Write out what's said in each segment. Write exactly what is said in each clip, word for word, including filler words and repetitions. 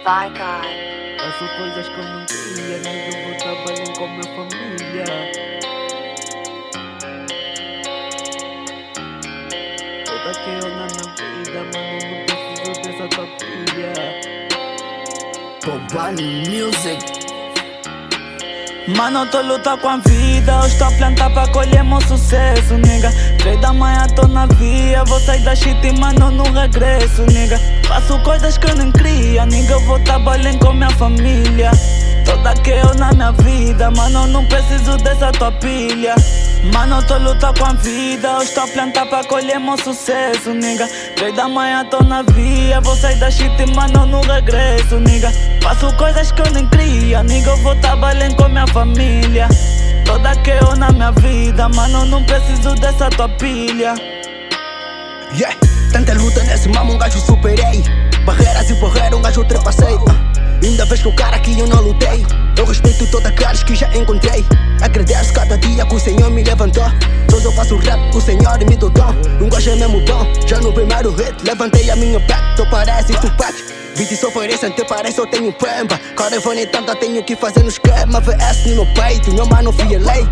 Vai, God. Faço coisas que eu não queria, nem eu vou trabalhar com minha família. Toda que eu na minha vida, mano, não preciso dessa tua pilha. Bobani Music. Mano, tô luta com a vida, eu estou a plantar pra colher meu sucesso, nigga. Três da manhã tô na via, vou sair da shit e mano, não regresso, nigga. Faço coisas que eu nem queria, nigga, eu vou trabalhar com minha família. Toda que eu na minha vida, mano, não preciso dessa tua pilha. Mano, tô luta com a vida, eu estou a plantar pra colher meu sucesso, nigga. Três da manhã tô na via, vou sair da shit e mano, não regresso, nigga. Faço coisas que eu nem queria, nigga, eu vou trabalhar com minha família. Toda que eu na minha vida, mano, não preciso dessa tua pilha. Yeah, tanta luta nesse mamo, um gajo superei. Barreiras e barreira, um gajo ultrapassei. uh. Ainda vês que o cara que eu não lutei. Eu respeito todas as caras que já encontrei. Agradeço cada dia que o Senhor me levantou. Só eu faço rap, o Senhor me deu dom. Um gajo é mesmo bom, já no primeiro hit levantei a minha back, tu parece Tupac. Beat só oferece, até parece eu tenho pemba. Cada vane tanta tenho que fazer no esquema. V S no meu peito, meu mano fielei.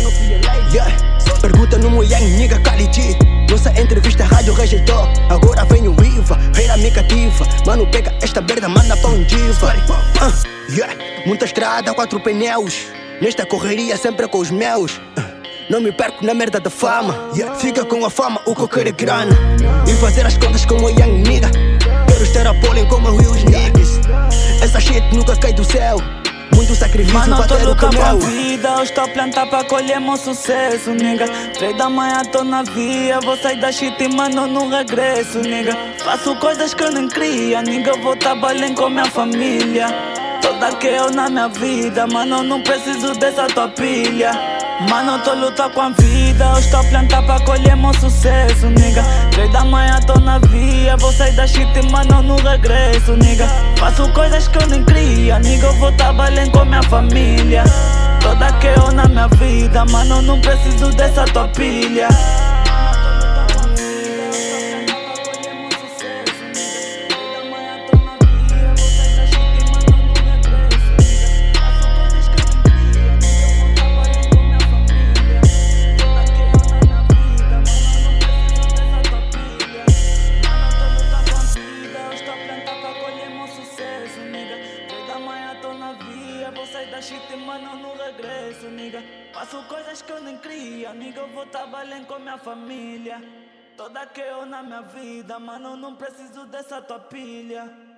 Yeah, pergunta no meu young nigga Khalid. Nossa entrevista a rádio rejeitou. Agora venho viva, reira me cativa. Mano pega esta merda, manda pra um diva. uh, yeah, Muita estrada, quatro pneus. Nesta correria sempre com os meus. uh, Não me perco na merda da fama. Yeah, fica com a fama, o que eu quero é grana. E fazer as contas com o young nigga. Quero estar a polem como os niggas. Essa shit nunca cai do céu. Muito sacrifício, mano, pra ter o que tô com a meu. vida, eu estou a plantar pra colher meu sucesso, nigga. Três da manhã tô na via, vou sair da shit e mano, não regresso, nigga. Faço coisas que eu nem queria, nigga, vou trabalhar com minha família. Toda que eu na minha vida, mano, não preciso dessa tua pilha. Mano, tô luta com a vida, eu estou a plantar pra colher meu sucesso, nigga. Três da manhã tô na via, vou sair da shit e mano, não regresso, nigga. Faço coisas que eu nem queria, nigga, eu vou trabalhar com minha família. Toda que eu na minha vida, mano, não preciso dessa tua pilha. Vou sair da shit e mano, não regresso, nigga. Faço coisas que eu nem queria, nigga, eu vou trabalhar com minha família. Toda que eu na minha vida, mano, não preciso dessa tua pilha.